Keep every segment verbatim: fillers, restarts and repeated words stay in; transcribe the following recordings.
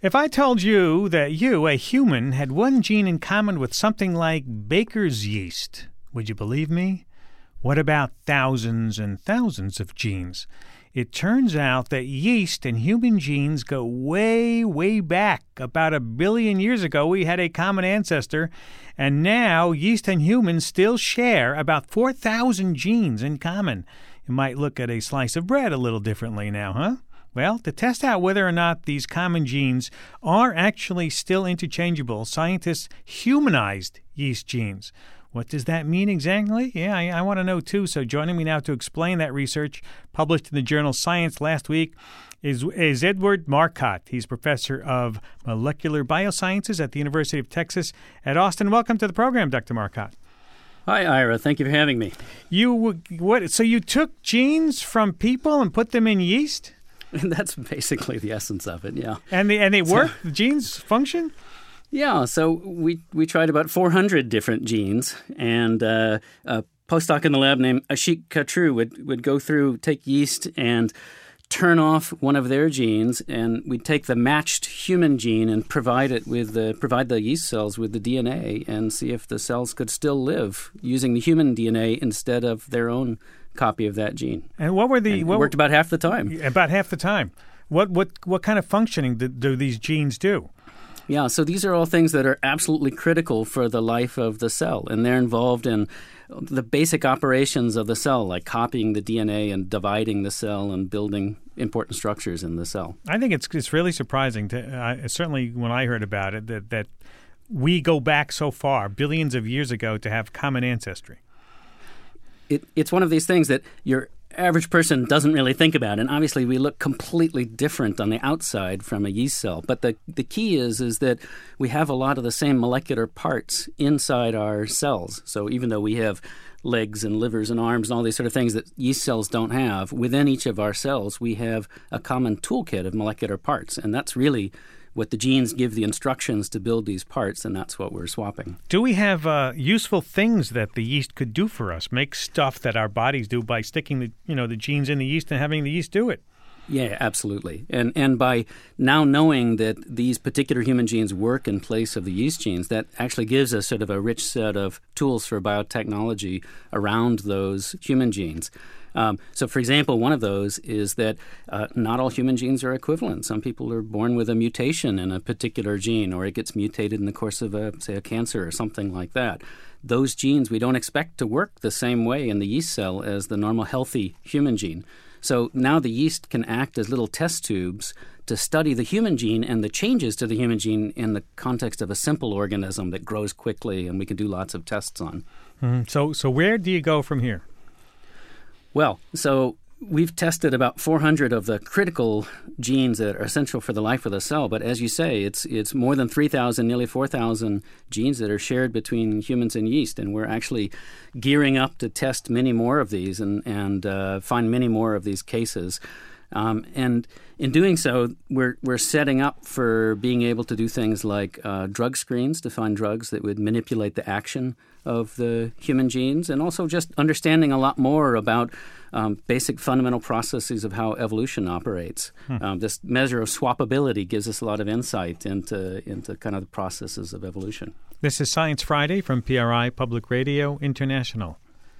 If I told you that you, a human, had one gene in common with something like baker's yeast, would you believe me? What about thousands and thousands of genes? It turns out that yeast and human genes go way, way back. About a billion years ago, we had a common ancestor, and now yeast and humans still share about four thousand genes in common. You might look at a slice of bread a little differently now, huh? Well, to test out whether or not these common genes are actually still interchangeable, scientists humanized yeast genes. What does that mean exactly? Yeah, I, I want to know too. So joining me now to explain that research, published in the journal Science last week, is, is Edward Marcotte. He's professor of molecular biosciences at the University of Texas at Austin. Welcome to the program, Doctor Marcotte. Hi, Ira. Thank you for having me. You what? So you took genes from people and put them in yeast? That's basically the essence of it, yeah. And they, and they so, work? The genes function? Yeah, so we, we tried about four hundred different genes, and uh, a postdoc in the lab named Ashik Katru would, would go through, take yeast and turn off one of their genes, and we'd take the matched human gene and provide it with the provide the yeast cells with the D N A and see if the cells could still live using the human D N A instead of their own copy of that gene. And what were the... And what it worked about half the time. About half the time. What what what kind of functioning do, do these genes do? Yeah, so these are all things that are absolutely critical for the life of the cell, and they're involved in the basic operations of the cell, like copying the D N A and dividing the cell and building important structures in the cell. I think it's it's really surprising, to uh, certainly when I heard about it, that, that we go back so far, billions of years ago, to have common ancestry. It, it's one of these things that your average person doesn't really think about. And obviously we look completely different on the outside from a yeast cell. But the, the key is, is that we have a lot of the same molecular parts inside our cells. So even though we have legs and livers and arms and all these sort of things that yeast cells don't have, within each of our cells we have a common toolkit of molecular parts. And that's really what the genes give the instructions to build these parts, and that's what we're swapping. Do we have uh, useful things that the yeast could do for us? Make stuff that our bodies do by sticking the you know the genes in the yeast and having the yeast do it? Yeah, absolutely. And and by now knowing that these particular human genes work in place of the yeast genes, that actually gives us sort of a rich set of tools for biotechnology around those human genes. Um, so, for example, one of those is that uh, not all human genes are equivalent. Some people are born with a mutation in a particular gene, or it gets mutated in the course of, a, say, a cancer or something like that. Those genes we don't expect to work the same way in the yeast cell as the normal healthy human gene. So now the yeast can act as little test tubes to study the human gene and the changes to the human gene in the context of a simple organism that grows quickly and we can do lots of tests on. Mm-hmm. So, so where do you go from here? Well, so we've tested about four hundred of the critical genes that are essential for the life of the cell. But as you say, it's it's more than three thousand, nearly four thousand genes that are shared between humans and yeast. And we're actually gearing up to test many more of these and, and uh, find many more of these cases. Um, and in doing so, we're we're setting up for being able to do things like uh, drug screens to find drugs that would manipulate the action of the human genes, and also just understanding a lot more about um, basic fundamental processes of how evolution operates. Hmm. Um, this measure of swappability gives us a lot of insight into into kind of the processes of evolution. This is Science Friday from P R I Public Radio International.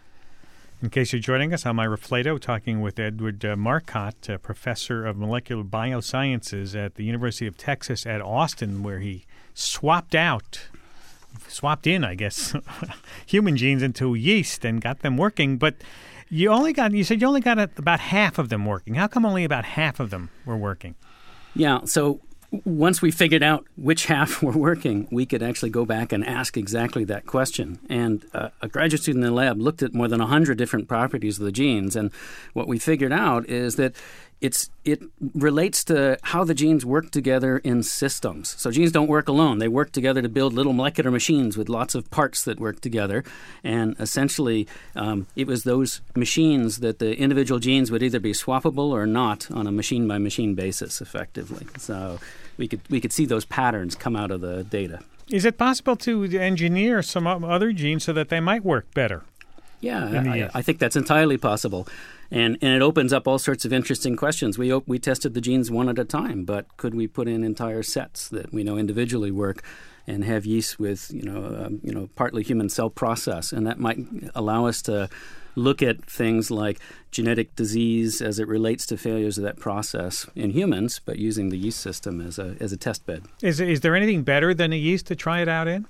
In case you're joining us, I'm Ira Flato, talking with Edward uh, Marcotte, a professor of molecular biosciences at the University of Texas at Austin, where he swapped out, swapped in, I guess, human genes into yeast and got them working. But you only got, you said you only got about half of them working. How come only about half of them were working? Yeah, so once we figured out which half were working, we could actually go back and ask exactly that question. And uh, a graduate student in the lab looked at more than one hundred different properties of the genes. And what we figured out is that it's it relates to how the genes work together in systems. So genes don't work alone. They work together to build little molecular machines with lots of parts that work together. And essentially, um, it was those machines that the individual genes would either be swappable or not on a machine-by-machine basis, effectively. So we could we could see those patterns come out of the data. Is it possible to engineer some other genes so that they might work better? Yeah, in the I, yeast? I think that's entirely possible. And and it opens up all sorts of interesting questions. We op- we tested the genes one at a time, but could we put in entire sets that we know individually work and have yeast with, you know, um, you know, partly human cell process? And that might allow us to look at things like genetic disease as it relates to failures of that process in humans, but using the yeast system as a as a test bed. Is is there anything better than a yeast to try it out in?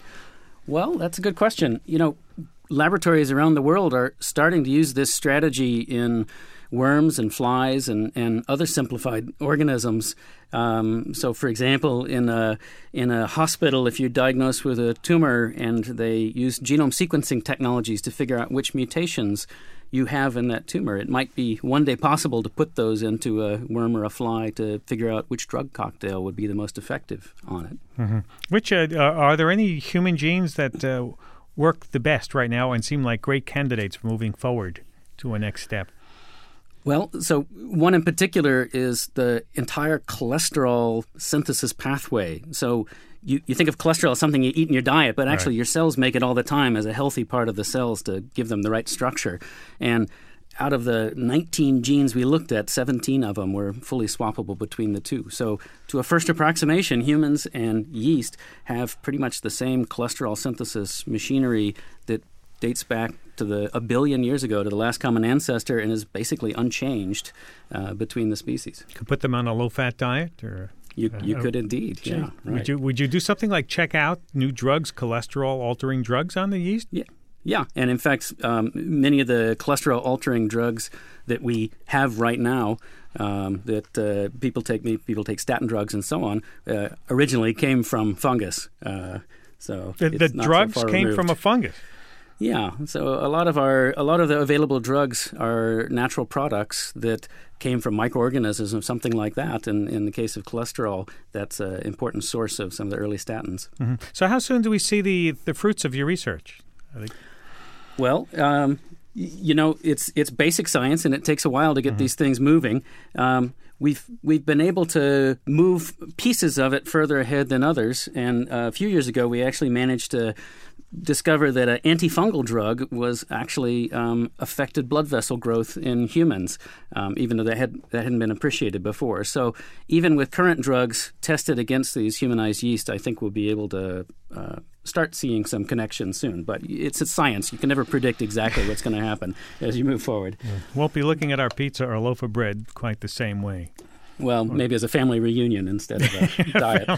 Well, that's a good question. You know, laboratories around the world are starting to use this strategy in worms and flies and, and other simplified organisms. Um, so, for example, in a in a hospital, if you're diagnosed with a tumor and they use genome sequencing technologies to figure out which mutations you have in that tumor, it might be one day possible to put those into a worm or a fly to figure out which drug cocktail would be the most effective on it. Mm-hmm. Which uh, are there any human genes that uh, work the best right now and seem like great candidates for moving forward to a next step? Well, so one in particular is the entire cholesterol synthesis pathway. So you, you think of cholesterol as something you eat in your diet, but actually right. your cells make it all the time as a healthy part of the cells to give them the right structure. And out of the nineteen genes we looked at, seventeen of them were fully swappable between the two. So to a first approximation, humans and yeast have pretty much the same cholesterol synthesis machinery that dates back to the a billion years ago to the last common ancestor and is basically unchanged uh, between the species. You could put them on a low-fat diet, or you uh, you could indeed. Yeah, right. Would you would you do something like check out new drugs, cholesterol-altering drugs on the yeast? Yeah. Yeah, and in fact, um, many of the cholesterol-altering drugs that we have right now, um, that uh, people take, people take statin drugs and so on, uh, originally came from fungus. Uh, so the, the drugs so came removed. from a fungus. Yeah, so a lot of our a lot of the available drugs are natural products that came from microorganisms or something like that. And in the case of cholesterol, that's an important source of some of the early statins. Mm-hmm. So how soon do we see the, the fruits of your research? Are they- Well, um, you know, it's it's basic science, and it takes a while to get mm-hmm. these things moving. Um, we've we've been able to move pieces of it further ahead than others, and uh, a few years ago, we actually managed to discover that an antifungal drug was actually um, affected blood vessel growth in humans, um, even though that had that hadn't been appreciated before. So even with current drugs tested against these humanized yeast, I think we'll be able to uh, start seeing some connections soon. But it's a science. You can never predict exactly what's going to happen as you move forward. Won't be looking at our pizza or loaf of bread quite the same way. Well, maybe as a family reunion instead of a diet.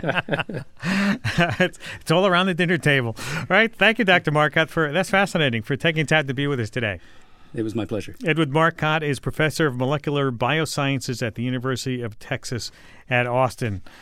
it's, it's all around the dinner table. All right. Thank you, Doctor Marcotte. For, that's fascinating, for taking time to be with us today. It was my pleasure. Edward Marcotte is professor of molecular biosciences at the University of Texas at Austin.